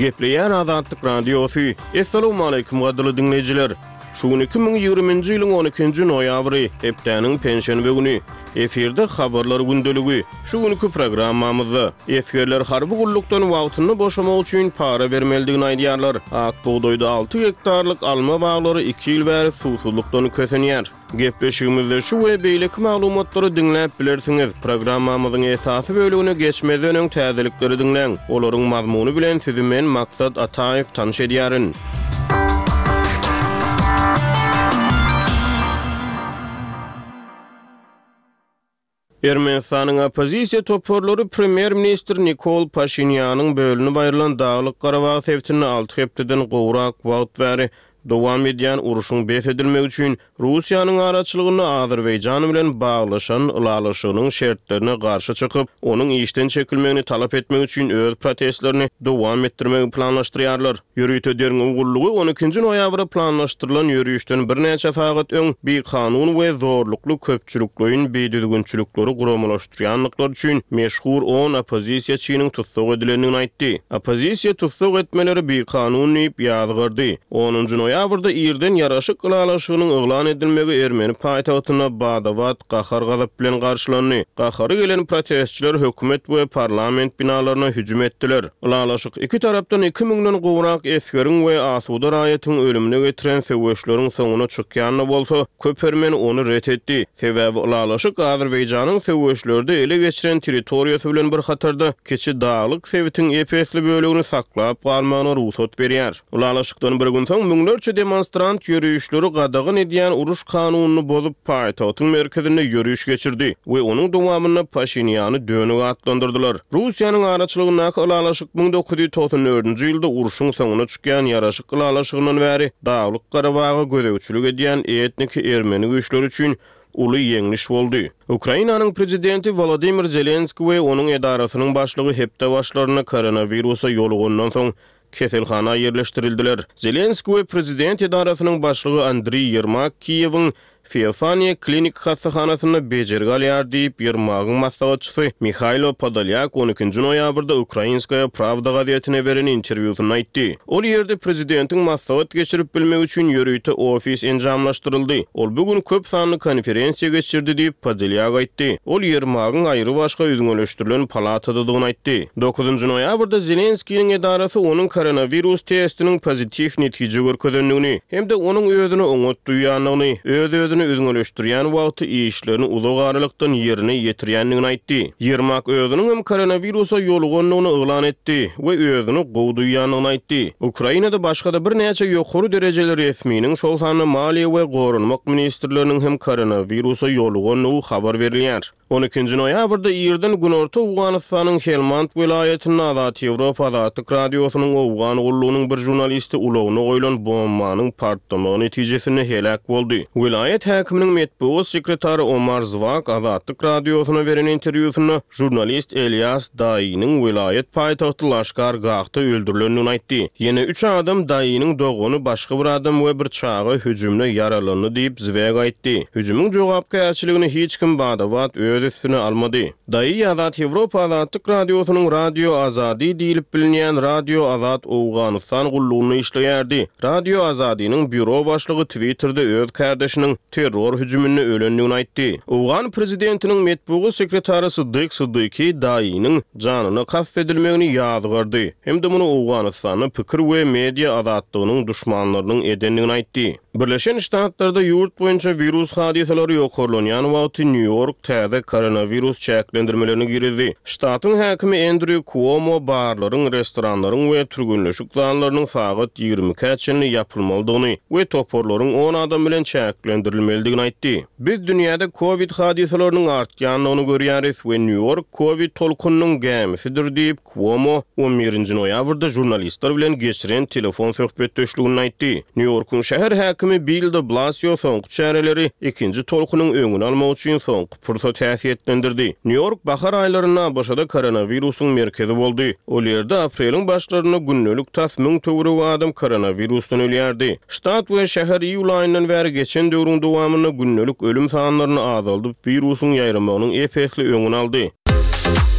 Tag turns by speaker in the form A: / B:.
A: Gepleýän Azatlyk Radiosu. Assalamu alaykum gadly dinleyijiler. Şugun 2020-nji ýylyň 12-nji noýabry, hepdeniň penşenbe güni. Eferde habarlar gündöligi. Şugunky programmamyzda eskerler harby gullukdan wagtyny boşamak üçin para bermeldigini aýdýarlar. Akboğdoýda 6 hektarlyk alma baglary 2 ýyl bäri susuzlukdan kösenýär. Gepleşigimizde şu we beýleki maglumatlary dinläp bilersiňiz. Programmamyzyň esasy bölügine geçmeden öň täzelikleri dinleň. Olaryň mazmuny bilen sizi men Maksat Ataýew tanyş edýärin. Ermenistanyň opozisiýa toporlary Premier Minister Nikol Pashinyanyň bölüni baýrylan Daglyk Garabag sewtini 6 hepdeden gowrak wagt bäri dowam edýän uruşyň besedilmegi üçin Russiýanyň araçylygyny Azerbaýjan bilen baglaşan ulalaşygynyň şertlerine garşy çykyp, onuň işden çekilmegini talap etmek üçin öz protestlerini dowam etdirmegi planlaşdyrýarlar. Ýürüýtediň ugullugy 12-nji noýabra planlaşdyrylan ýürüýüşden bir neçe sagat öň bir kanun we zorlukly köpçülikliň beýdüdügünçilikleri guramalaşdyrýanlyklar üçin meşhur 10 opozisiýaçynyň tutsak edilenini aýtdy. Opozisiýa tutsak etmeleri bir kanun diýip ýazgyrdy. 10-njy noýabrda ýerden ýaraşyk ulalaşygynyň eglan edilmegi Ermeni paýtagtyna badawat gahar gazap bilen garşylandy. Gahary gelen protestçiler hökümet we parlament binalaryna hüjüm etdiler. Ulalaşyk iki tarapdan 2000-den gowrak eskeriň we asuda raýatyň ölümine getiren sebäpleriň soňuna çykýany bolsa, köp Ermeni onu ret etdi. Sebäbi ulalaşyk Azerbaýjanyň sebäplerinde ele geçiren territoriýasy bilen bir hatarda keçi daglyk sewitiň epesli bölügini saklap galmagyna ruhsat berýär. Ulalaşykdan bir gün soň müňlerçe demonstrant ýürüýüşleri gadagyn edýän uruş kanunyny bozup paýtagyň merkezine ýürüýüş geçirdi we onuň dowamyna Pashinyany döňüge atlandyrdylar. Russiýanyň araçylygyna ulalaşyk 1994-nji ýylda uruşyň soňuna çykýan ýaraşyk ulalaşygynyň bäri Daglyk Garabaga gödäwçilik edýän etnik Ermeni güýçleri üçin uly ýeňliş boldy. Ukrainanyň prezidenti Volodymyr Zelenski we onuň edarasynyň başlygy hepde başlaryna koronawirusa ýolugandan soň keselhana yerleştirildiler. Zelenski we prezident edarasynyň başlygy Andriy Yermak Kiýewiň Feofaniya klinik hastahanasyna bejerge alýar diýip Yermagyň maslahatçysy Mikhailo Podolyak 12-nji noýabrda Ukrainskaya Pravda gazetine beren interwýusynda aýtdy. Ol ýerde prezidentiň maslahat geçirip bilmek üçin ýürüýte ofis enjamlaşdyryldy. Ol bugün köp sanly konferensiýa geçirdi diýip Podolyak aýtdy. Ol Yermagyň aýry başga üýdüňleşdirilen palatadadygyny aýtdy. 9-njy noýabrda Zelenskiň edarasy onuň koronawirus testiniň pozitiv netije görkezdenligini hem de onuň özüne oňat duýanlygyny, özüne üýdüňleşdirýän wagty işlerini uzak aralykdan ýerine ýetirýändigini aýtdy. Yermak özüniň hem koronawirusa ýoluganlygyny eglan etdi we özüni gowduýanlygyny aýtdy. Ukrainada başga bir neçe ýokary derejeli resminiň şol sany maliýe we gorunmak ministrleriniň hem koronawirusa ýoluganlygy habar berilýär. 12-nji noýabrda ýerden günorta Awganystanyň Helmand vilayatynyň Azat Ýewropa Azatlyk Radiosynyň Awgan gullugynyň bir jurnalisti ulagyna goýulan bombanyň partlamagy netijesinde helak boldy. Vilayet häkiminiň metbuat sekretary Omar Zvak Azatlyk Radiosyna beren interwýusynda jurnalist Elias Daýynyň vilayet paýtagty Laşkargahda öldürilenini aýtdy. Ýene 3 adam Daýynyň dogany başga bir adam we bir çağa hüjümle ýaralandy diýip Zvak aýtdy. Hüjümüň jogapkärçiligini hiç kim badawat üstüne almadı. Daýy Azat Ýewropa Azatlyk Radiosynyň Radio Azady diýilip bilinýän Radio Azat Awganystan gullugyny işleýärdi. Radio Azadynyň büro başlygy Twitter'da öz kardeşiniň terror hüjümine ölenligini aýtdy. Awgan prezidentiniň metbuat sekretary Sıddyk Sıddyky Daýynyň janyna kastedilmegini ýazgyrdy. Hem de muny Awganystanyň pikir we media azatlygynyň duşmanlarynyň edenligini aýtdy. Birleşen Ştatlarda ýurt boýunça virus hadiseleri ýokarlanýan wagty New York täze koronavirus çäklendirmelerini girdi. Ştatyň häkimi Andrew Cuomo barlaryň, restoranlaryň we türgünleşik zallarynyň sagat 20-käçini ýapylmalydygyny we toporlaryň 10 adam bilen çäklendirilmeligini aýtdy. Biz dünýäde Covid hadiseleriniň artýanlygyny görýäris we New York Covid tolkunynyň gämisidir diýip Cuomo 11-nji noýabrda jurnalistler bilen geçiren telefon söhbetdeşligini aýtdy. New Yorkyň şäher häkimi Bill de Blasio soňky çäreleri ikinji tolkunyň öňüni almak üçin soňky pursat häsiýetlendirdi. New York bahar aýlaryna başada koronawirusyň merkezi boldy. Ol ýerde aprelyň başlaryna günnülük tas 1000 töwrek adam koronavirusdan ölýärdi. Ştat we şäher iýul aýyndan bäri geçen döwrüň dowamyna günnülük ölüm sanlaryny azaldyp virusyň ýaýramagynyň epesli öňüni aldy.